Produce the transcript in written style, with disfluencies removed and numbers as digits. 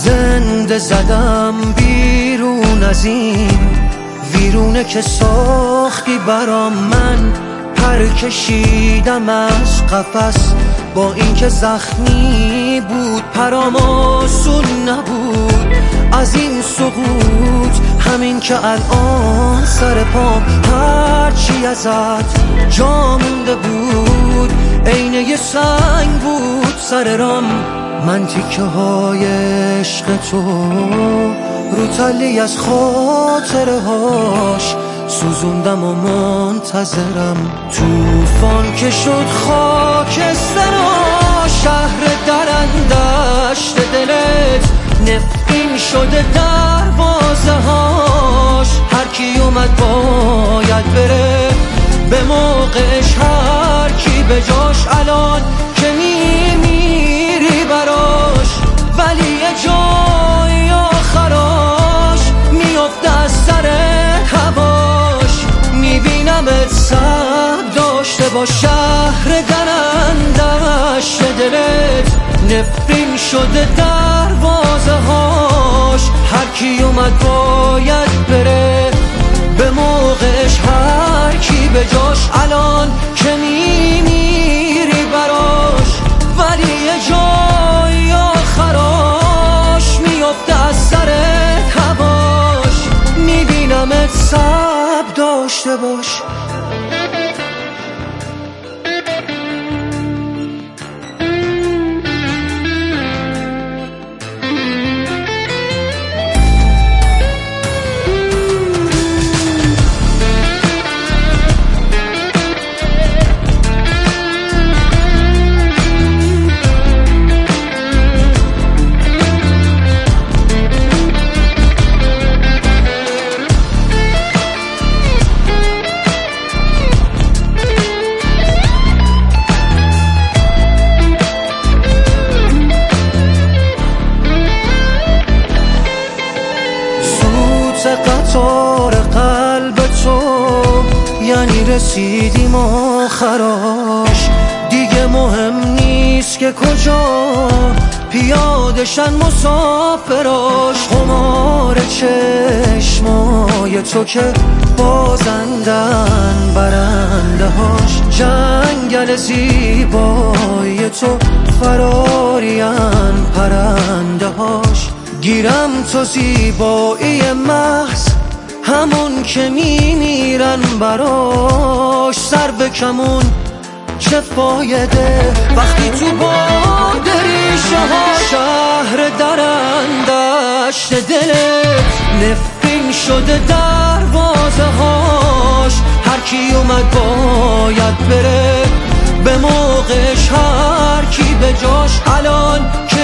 زنده زدم بیرون از این ویرونه که ساختی برام. من پر کشیدم از قفس با اینکه زخمی بود، پرام آسون نبود از این سقوط. همین که الان سر پام هرچی ازت جا مونده بود عین یه سنگ بود سر رام. من تیکه های عشق تو رو تلی از خاطره هاش سوزوندم و منتظرم. توفان که شد خاکسترا، شهر درندشت دلت نفرین شده دروازه هاش. هر کی اومد باید بره به موقعش، هر کی به جاش الان که میمیری براش. ولی یه جای آخراش میفته از سر هواش. میبینمت سب داشته با شهر درندشت دلت نفرین شده دروازه هاش. هر کی اومد باید بره به موقعش، هر کی به جاش الان که میمیری براش. ولی یه جای آخراش میفته از سر هواش. میبینمت سب داشته باش. قطار قلب تو یعنی رسیدیم آخراش. دیگه مهم نیست که کجا پیادشن مسافراش. خمار چشمای تو که بازندن برنده هاش. جنگل زیبای تو فرارین پرنده هاش. گیرم تو زیبایی محض همون که میمیرن براش. سر به کمون چه فایده وقتی تو باد ریشه ها. شهر درندشت دلت نفرین شده دروازه هاش. هر کی اومد باید بره به موقعش، هر کی به جاش الان